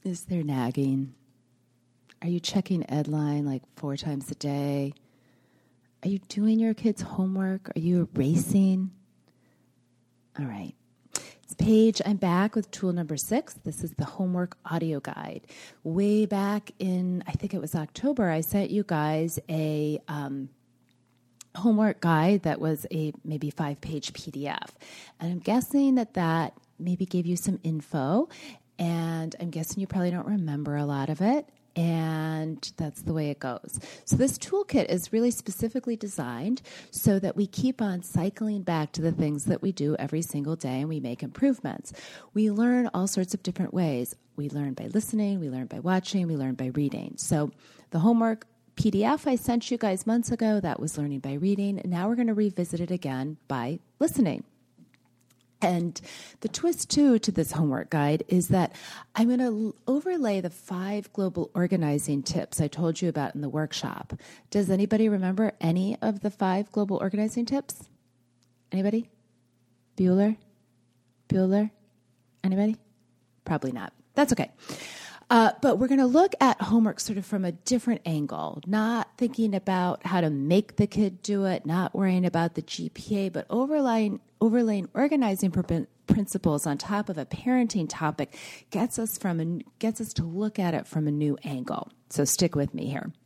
Is there nagging? Are you checking Edline like 4 times a day? Are you doing your kids' homework? Are you erasing? All right. It's Paige. I'm back with tool number 6. This is the homework audio guide. Way back in, I think it was October, I sent you guys a homework guide that was a maybe 5-page PDF. And I'm guessing that maybe gave you some info. And I'm guessing you probably don't remember a lot of it. And that's the way it goes. So this toolkit is really specifically designed so that we keep on cycling back to the things that we do every single day and we make improvements. We learn all sorts of different ways. We learn by listening, we learn by watching, we learn by reading. So the homework PDF I sent you guys months ago, that was learning by reading. And now we're going to revisit it again by listening. And the twist, too, to this homework guide is that I'm going to overlay the 5 global organizing tips I told you about in the workshop. Does anybody remember any of the 5 global organizing tips? Anybody? Bueller? Anybody? Probably not. That's okay. But we're going to look at homework sort of from a different angle, not thinking about how to make the kid do it, not worrying about the GPA, but overlaying organizing principles on top of a parenting topic gets us to look at it from a new angle. So stick with me here.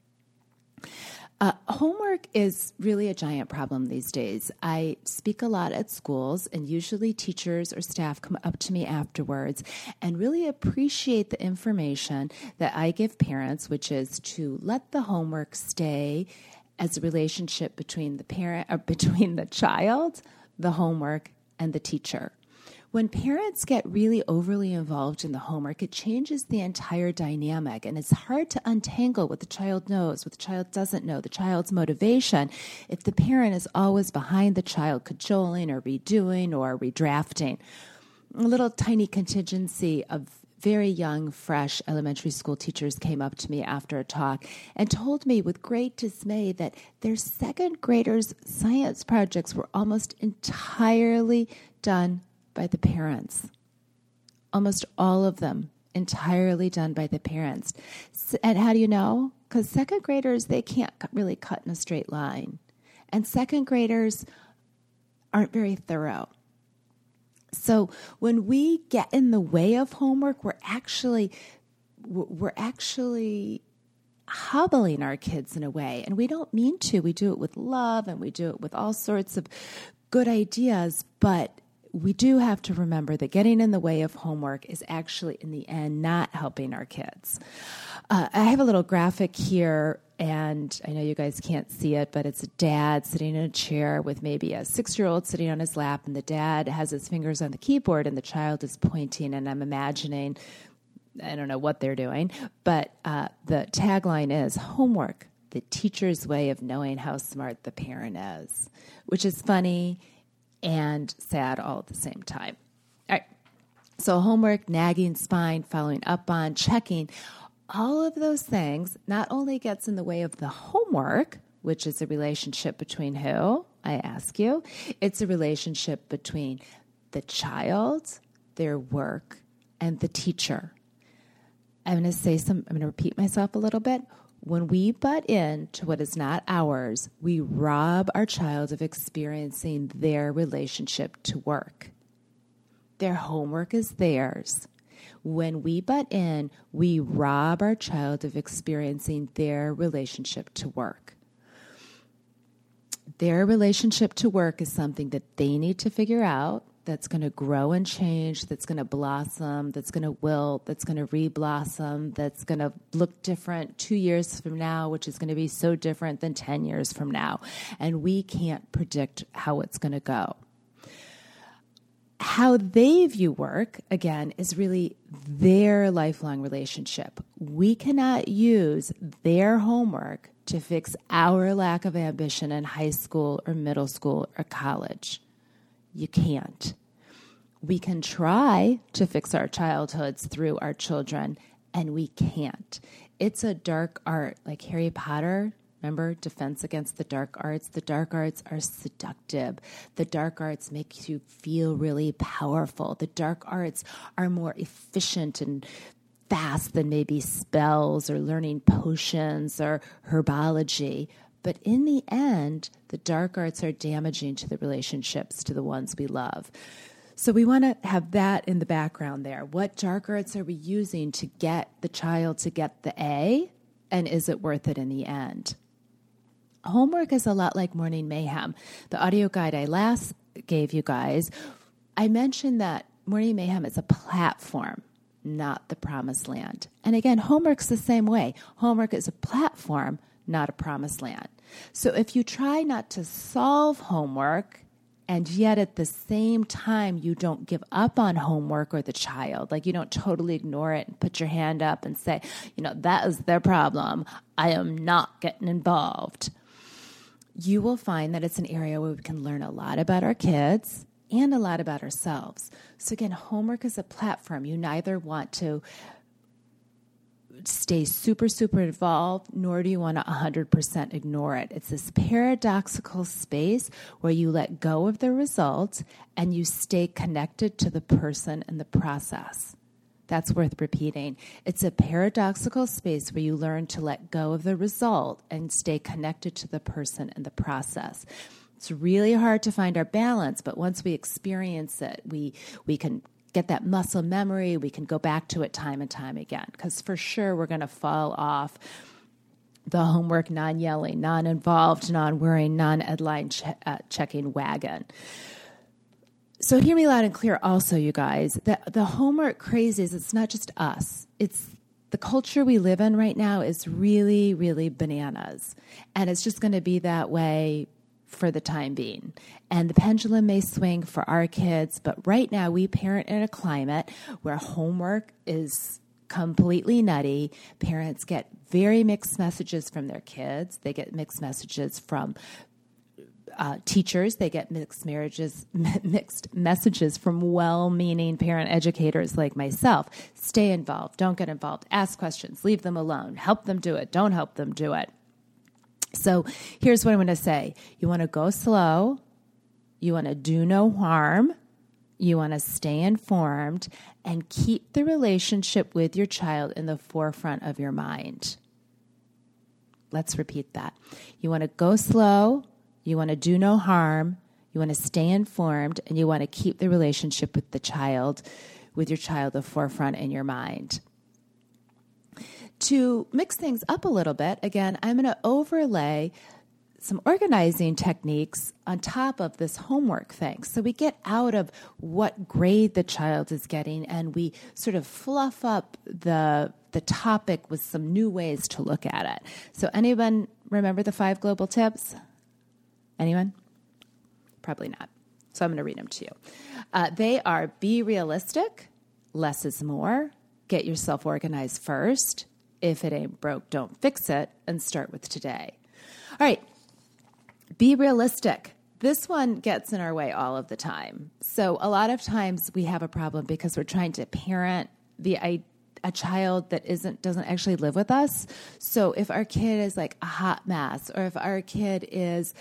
Homework is really a giant problem these days. I speak a lot at schools, and usually teachers or staff come up to me afterwards and really appreciate the information that I give parents, which is to let the homework stay as a relationship between the child, the homework, and the teacher. When parents get really overly involved in the homework, it changes the entire dynamic, and it's hard to untangle what the child knows, what the child doesn't know, the child's motivation, if the parent is always behind the child, cajoling or redoing or redrafting. A little tiny contingency of very young, fresh elementary school teachers came up to me after a talk and told me with great dismay that their second graders' science projects were almost entirely done by the parents. Almost all of them entirely done by the parents. And how do you know? Because second graders, they can't really cut in a straight line. And second graders aren't very thorough. So when we get in the way of homework, we're actually hobbling our kids in a way. And we don't mean to. We do it with love and we do it with all sorts of good ideas, but we do have to remember that getting in the way of homework is actually, in the end, not helping our kids. I have a little graphic here, and I know you guys can't see it, but it's a dad sitting in a chair with maybe a 6-year-old sitting on his lap, and the dad has his fingers on the keyboard, and the child is pointing, and I'm imagining, I don't know what they're doing, but the tagline is, homework, the teacher's way of knowing how smart the parent is, which is funny and sad all at the same time. All right. So homework, nagging, spine, following up on, checking, all of those things not only gets in the way of the homework, which is a relationship between who? I ask you. It's a relationship between the child, their work, and the teacher. I'm going to repeat myself a little bit. When we butt into what is not ours, we rob our child of experiencing their relationship to work. Their homework is theirs. When we butt in, we rob our child of experiencing their relationship to work. Their relationship to work is something that they need to figure out, that's going to grow and change, that's going to blossom, that's going to wilt, that's going to re-blossom, that's going to look different 2 years from now, which is going to be so different than 10 years from now. And we can't predict how it's going to go. How they view work, again, is really their lifelong relationship. We cannot use their homework to fix our lack of ambition in high school or middle school or college. You can't. We can try to fix our childhoods through our children, and we can't. It's a dark art, like Harry Potter. Remember, Defense Against the Dark Arts? The dark arts are seductive. The dark arts make you feel really powerful. The dark arts are more efficient and fast than maybe spells or learning potions or herbology. But in the end, the dark arts are damaging to the relationships, to the ones we love. So we want to have that in the background there. What dark arts are we using to get the child to get the A? And is it worth it in the end? Homework is a lot like Morning Mayhem. The audio guide I last gave you guys, I mentioned that Morning Mayhem is a platform, not the promised land. And again, homework's the same way. Homework is a platform, not a promised land. So if you try not to solve homework, and yet at the same time, you don't give up on homework or the child, like you don't totally ignore it and put your hand up and say, that is their problem. I am not getting involved. You will find that it's an area where we can learn a lot about our kids and a lot about ourselves. So again, homework is a platform. You neither want to stay super, super involved, nor do you want to 100% ignore it. It's this paradoxical space where you let go of the result and you stay connected to the person and the process. That's worth repeating. It's a paradoxical space where you learn to let go of the result and stay connected to the person and the process. It's really hard to find our balance, but once we experience it, we can get that muscle memory. We can go back to it time and time again, because for sure we're going to fall off the homework, non-yelling, non-involved, non-worrying, non-headline checking wagon. So hear me loud and clear also, you guys. The homework crazies, it's not just us. It's the culture we live in right now is really, really bananas. And it's just going to be that way for the time being. And the pendulum may swing for our kids, but right now we parent in a climate where homework is completely nutty. Parents get very mixed messages from their kids. They get mixed messages from teachers. They get mixed messages from well-meaning parent educators like myself. Stay involved. Don't get involved. Ask questions. Leave them alone. Help them do it. Don't help them do it. So here's what I'm going to say. You want to go slow. You want to do no harm. You want to stay informed and keep the relationship with your child in the forefront of your mind. Let's repeat that. You want to go slow. You want to do no harm. You want to stay informed, and you want to keep the relationship with your child, the forefront in your mind. To mix things up a little bit, again, I'm going to overlay some organizing techniques on top of this homework thing. So we get out of what grade the child is getting, and we sort of fluff up the topic with some new ways to look at it. So anyone remember the 5 global tips? Anyone? Probably not. So I'm going to read them to you. They are: be realistic, less is more, get yourself organized first, if it ain't broke, don't fix it, and start with today. All right, be realistic. This one gets in our way all of the time. So a lot of times we have a problem because we're trying to parent a child that doesn't actually live with us. So if our kid is like a hot mess, or if our kid is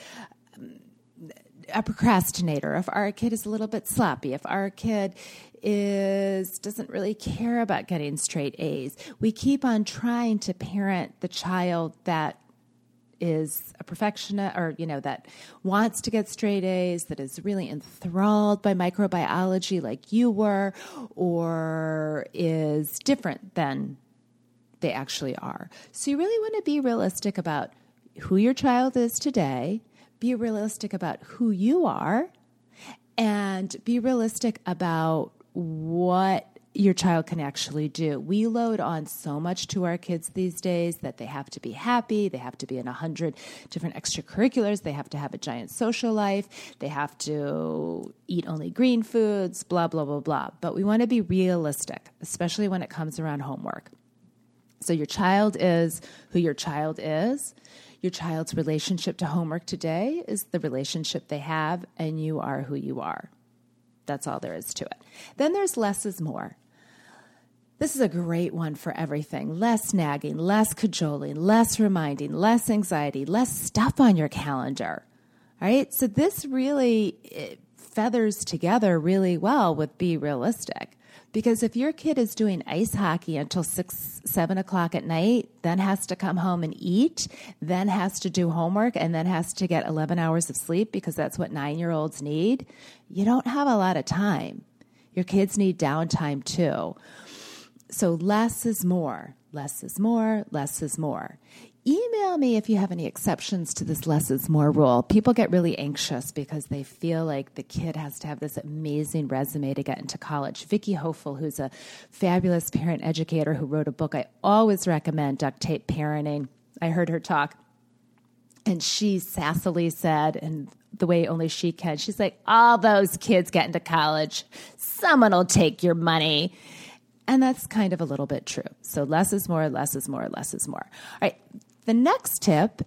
a procrastinator, if our kid is a little bit sloppy, if our kid doesn't really care about getting straight A's, we keep on trying to parent the child that is a perfectionist, or that wants to get straight A's, that is really enthralled by microbiology like you were, or is different than they actually are. So you really want to be realistic about who your child is today, be realistic about who you are, and be realistic about what your child can actually do. We load on so much to our kids these days that they have to be happy, they have to be in 100 different extracurriculars, they have to have a giant social life, they have to eat only green foods, blah, blah, blah, blah. But we want to be realistic, especially when it comes around homework. So your child is who your child is. Your child's relationship to homework today is the relationship they have, and you are who you are. That's all there is to it. Then there's less is more. This is a great one for everything. Less nagging, less cajoling, less reminding, less anxiety, less stuff on your calendar. All right? So this really feathers together really well with be realistic. Because if your kid is doing ice hockey until 6, 7 o'clock at night, then has to come home and eat, then has to do homework, and then has to get 11 hours of sleep because that's what 9-year-olds need, you don't have a lot of time. Your kids need downtime too. So less is more, less is more, less is more. Email me if you have any exceptions to this less is more rule. People get really anxious because they feel like the kid has to have this amazing resume to get into college. Vicki Hofel, who's a fabulous parent educator who wrote a book I always recommend, Duct Tape Parenting. I heard her talk, and she sassily said, and the way only she can, she's like, all those kids get into college. Someone will take your money. And that's kind of a little bit true. So less is more, less is more, less is more. All right. The next tip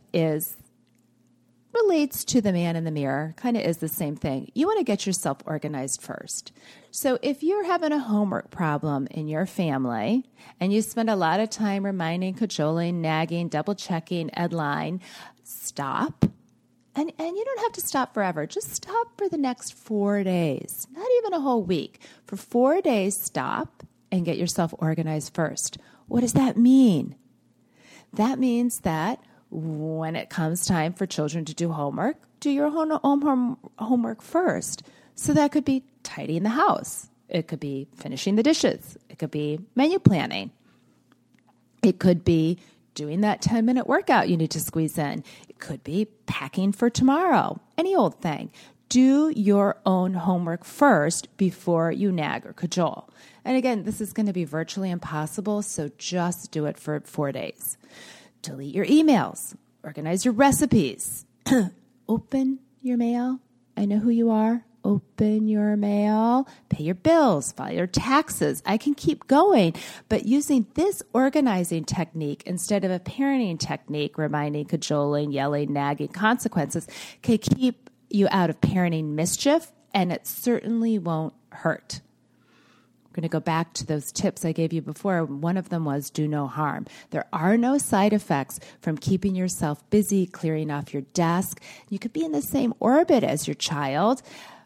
relates to the man in the mirror, kind of is the same thing. You want to get yourself organized first. So if you're having a homework problem in your family and you spend a lot of time reminding, cajoling, nagging, double checking, Edline, stop. And you don't have to stop forever. Just stop for the next 4 days, not even a whole week. For 4 days, stop and get yourself organized first. What does that mean? That means that when it comes time for children to do homework, do your homework first. So that could be tidying the house. It could be finishing the dishes. It could be menu planning. It could be doing that 10-minute workout you need to squeeze in. It could be packing for tomorrow. Any old thing. Do your own homework first before you nag or cajole. And again, this is going to be virtually impossible, so just do it for 4 days. Delete your emails. Organize your recipes. Open your mail. I know who you are. Open your mail. Pay your bills. File your taxes. I can keep going. But using this organizing technique instead of a parenting technique, reminding, cajoling, yelling, nagging, consequences, can keep you out of parenting mischief, and it certainly won't hurt. We're going to go back to those tips I gave you before. One of them was do no harm. There are no side effects from keeping yourself busy, clearing off your desk. You could be in the same orbit as your child,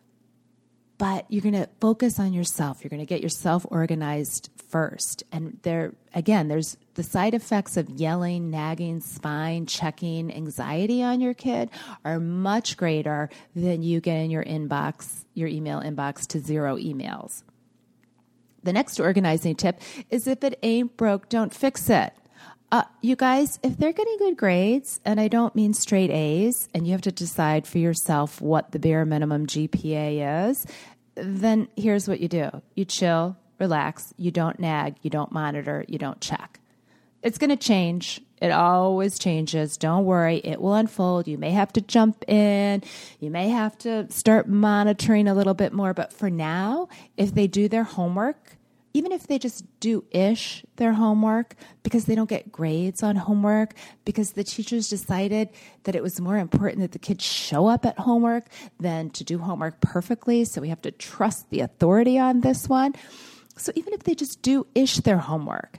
but you're going to focus on yourself. You're going to get yourself organized first. And there's the side effects of yelling, nagging, spine, checking, anxiety on your kid are much greater than you getting your email inbox to 0 emails. The next organizing tip is if it ain't broke, don't fix it. You guys, if they're getting good grades, and I don't mean straight A's, and you have to decide for yourself what the bare minimum GPA is, then here's what you do. You chill, relax, you don't nag, you don't monitor, you don't check. It's going to change. It always changes. Don't worry. It will unfold. You may have to jump in. You may have to start monitoring a little bit more. But for now, if they do their homework, even if they just do-ish their homework because they don't get grades on homework, because the teachers decided that it was more important that the kids show up at homework than to do homework perfectly. So we have to trust the authority on this one. So even if they just do-ish their homework,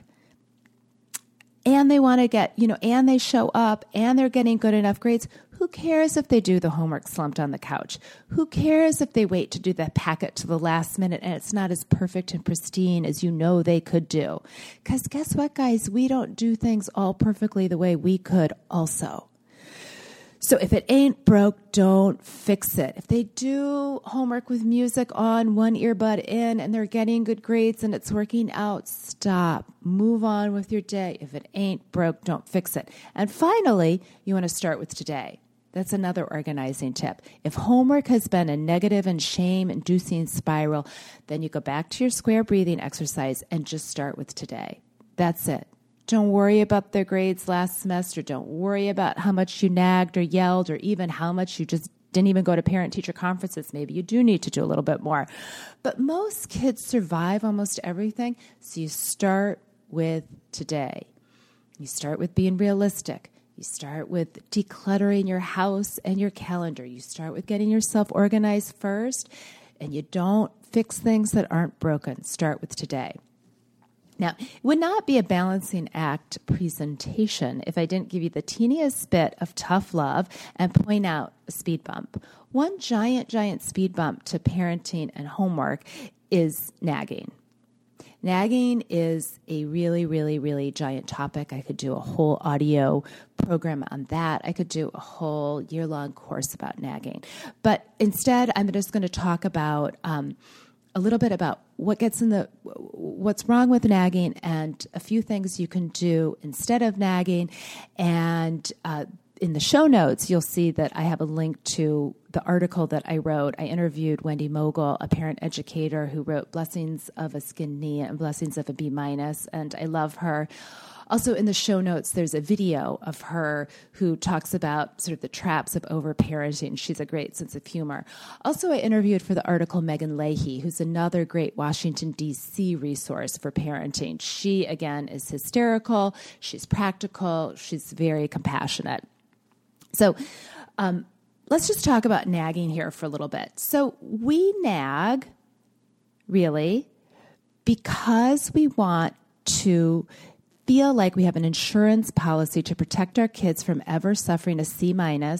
and they want to get, and they show up and they're getting good enough grades, who cares if they do the homework slumped on the couch? Who cares if they wait to do the packet to the last minute and it's not as perfect and pristine as they could do? Because guess what, guys? We don't do things all perfectly the way we could also. So if it ain't broke, don't fix it. If they do homework with music on, one earbud in, and they're getting good grades and it's working out, stop. Move on with your day. If it ain't broke, don't fix it. And finally, you want to start with today. That's another organizing tip. If homework has been a negative and shame-inducing spiral, then you go back to your square breathing exercise and just start with today. That's it. Don't worry about their grades last semester. Don't worry about how much you nagged or yelled or even how much you just didn't even go to parent-teacher conferences. Maybe you do need to do a little bit more. But most kids survive almost everything, so you start with today. You start with being realistic. You start with decluttering your house and your calendar. You start with getting yourself organized first, and you don't fix things that aren't broken. Start with today. Now, it would not be a balancing act presentation if I didn't give you the teeniest bit of tough love and point out a speed bump. One giant speed bump to parenting and homework is nagging. Nagging is a really, really, really giant topic. I could do a whole audio program on that. I could do a whole year-long course about nagging. But instead, I'm just going to talk about a little bit about what's wrong with nagging and a few things you can do instead of nagging. And in the show notes, you'll see that I have a link to the article that I wrote. I interviewed Wendy Mogul, a parent educator who wrote Blessings of a Skinned Knee and Blessings of a B-, and I love her. Also in the show notes, there's a video of her who talks about sort of the traps of overparenting. She's a great sense of humor. Also, I interviewed for the article Megan Leahy, who's another great Washington, D.C. resource for parenting. She, again, is hysterical. She's practical. She's very compassionate. So let's just talk about nagging here for a little bit. So we nag, really, because we want to feel like we have an insurance policy to protect our kids from ever suffering a C-,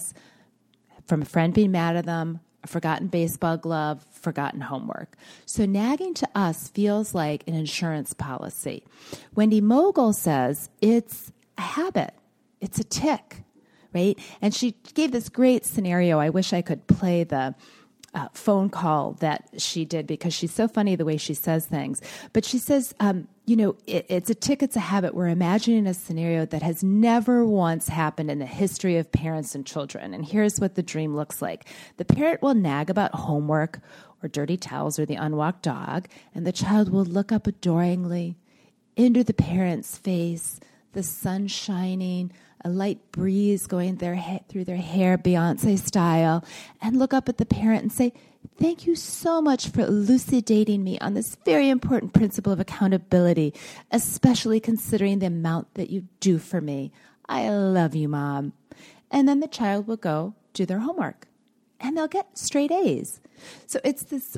from a friend being mad at them, a forgotten baseball glove, forgotten homework. So nagging to us feels like an insurance policy. Wendy Mogul says it's a habit. It's a tick, right? And she gave this great scenario. I wish I could play the phone call that she did because she's so funny the way she says things. But she says, it's a tick, it's a habit. We're imagining a scenario that has never once happened in the history of parents and children. And here's what the dream looks like. The parent will nag about homework or dirty towels or the unwalked dog, and the child will look up adoringly into the parent's face, the sun shining, a light breeze going through their hair, Beyonce style, and look up at the parent and say, "Thank you so much for elucidating me on this very important principle of accountability, especially considering the amount that you do for me. I love you, Mom." And then the child will go do their homework, and they'll get straight A's. So it's this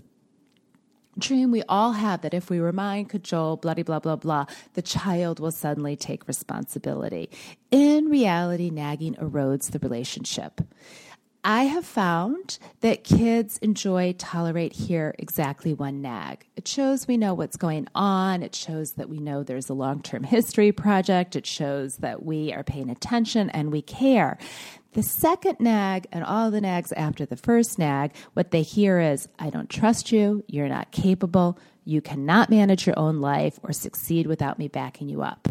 dream we all have that if we remind, cajole, blah, blah, blah, blah, the child will suddenly take responsibility. In reality, nagging erodes the relationship. I have found that kids tolerate, hear exactly one nag. It shows we know what's going on. It shows that we know there's a long-term history project. It shows that we are paying attention and we care. The second nag and all the nags after the first nag, what they hear is, "I don't trust you, you're not capable, you cannot manage your own life or succeed without me backing you up."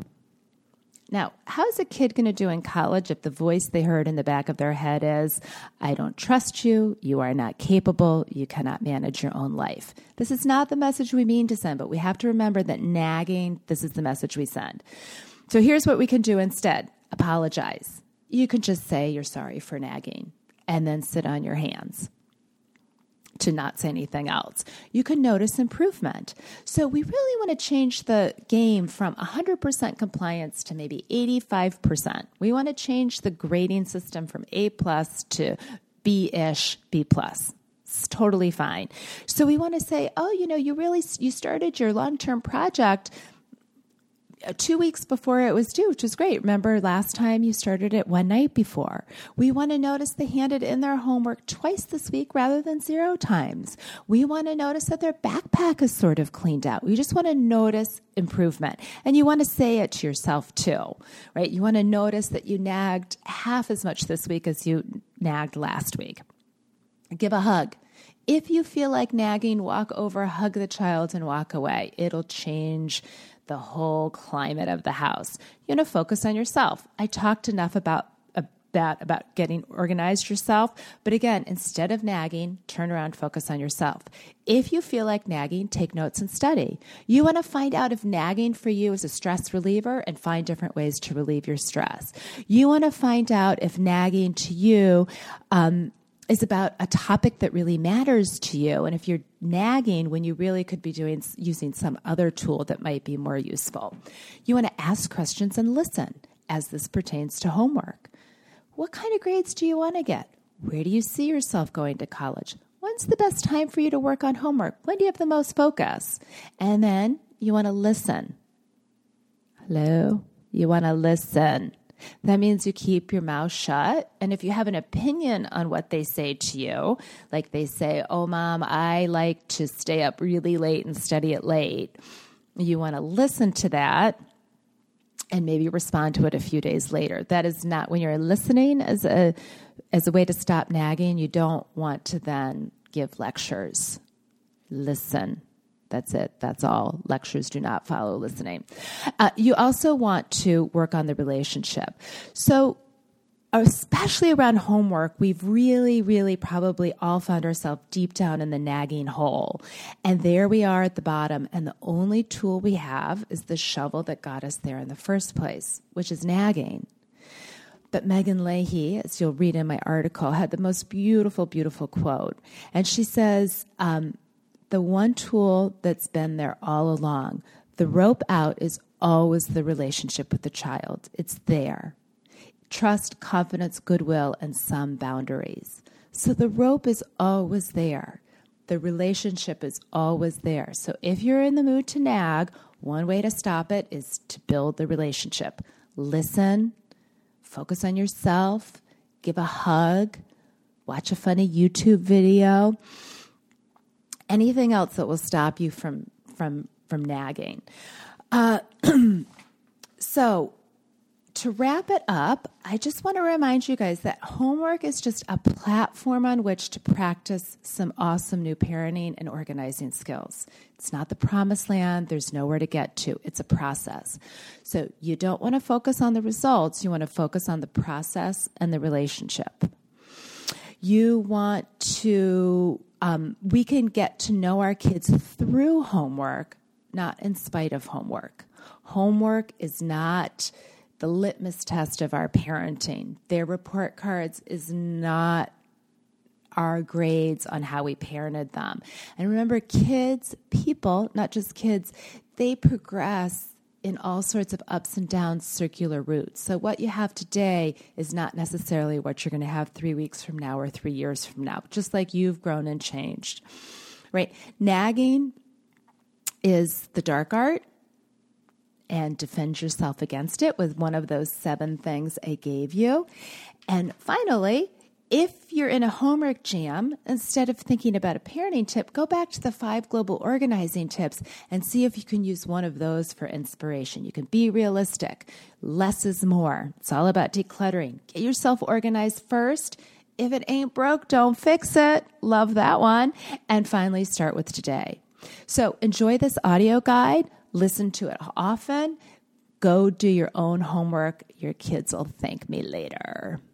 Now, how's a kid going to do in college if the voice they heard in the back of their head is, "I don't trust you, you are not capable, you cannot manage your own life"? This is not the message we mean to send, but we have to remember that nagging, this is the message we send. So here's what we can do instead. Apologize. You can just say you're sorry for nagging and then sit on your hands to not say anything else. You can notice improvement. So we really want to change the game from 100% compliance to maybe 85%. We want to change the grading system from A+ to B-ish, B+. It's totally fine. So we want to say, you started your long-term project 2 weeks before it was due, which was great. Remember last time you started it one night before. We want to notice they handed in their homework twice this week rather than 0 times. We want to notice that their backpack is sort of cleaned out. We just want to notice improvement. And you want to say it to yourself too, right? You want to notice that you nagged half as much this week as you nagged last week. Give a hug. If you feel like nagging, walk over, hug the child, and walk away. It'll change the whole climate of the house. You want to focus on yourself. I talked enough about getting organized yourself. But again, instead of nagging, turn around, focus on yourself. If you feel like nagging, take notes and study. You want to find out if nagging for you is a stress reliever and find different ways to relieve your stress. You want to find out if nagging to you is about a topic that really matters to you. And if you're nagging when you really could be using some other tool that might be more useful. You want to ask questions and listen as this pertains to homework. What kind of grades do you want to get? Where do you see yourself going to college? When's the best time for you to work on homework? When do you have the most focus? And then you want to listen. Hello? You want to listen. That means you keep your mouth shut. And if you have an opinion on what they say to you, like they say, "Oh, Mom, I like to stay up really late and study it late," You want to listen to that and maybe respond to it a few days later. That is not, when you're listening as a way to stop nagging, you don't want to then give lectures. Listen. That's it. That's all. Lectures do not follow listening. You also want to work on the relationship. So especially around homework, we've really, really probably all found ourselves deep down in the nagging hole. And there we are at the bottom. And the only tool we have is the shovel that got us there in the first place, which is nagging. But Megan Leahy, as you'll read in my article, had the most beautiful, beautiful quote. And she says, the one tool that's been there all along, the rope out is always the relationship with the child. It's there. Trust, confidence, goodwill, and some boundaries. So the rope is always there. The relationship is always there. So if you're in the mood to nag, one way to stop it is to build the relationship. Listen, focus on yourself, give a hug, watch a funny YouTube video, anything else that will stop you from nagging. So to wrap it up, I just want to remind you guys that homework is just a platform on which to practice some awesome new parenting and organizing skills. It's not the promised land. There's nowhere to get to. It's a process. So you don't want to focus on the results. You want to focus on the process and the relationship. You want to, we can get to know our kids through homework, not in spite of homework. Homework is not the litmus test of our parenting. Their report cards is not our grades on how we parented them. And remember, kids, people, not just kids, they progress in all sorts of ups and downs, circular routes. So what you have today is not necessarily what you're going to have 3 weeks from now or 3 years from now, just like you've grown and changed, right? Nagging is the dark art, and defend yourself against it with one of those 7 things I gave you. And finally, if you're in a homework jam, instead of thinking about a parenting tip, go back to the 5 global organizing tips and see if you can use one of those for inspiration. You can be realistic. Less is more. It's all about decluttering. Get yourself organized first. If it ain't broke, don't fix it. Love that one. And finally, start with today. So enjoy this audio guide. Listen to it often. Go do your own homework. Your kids will thank me later.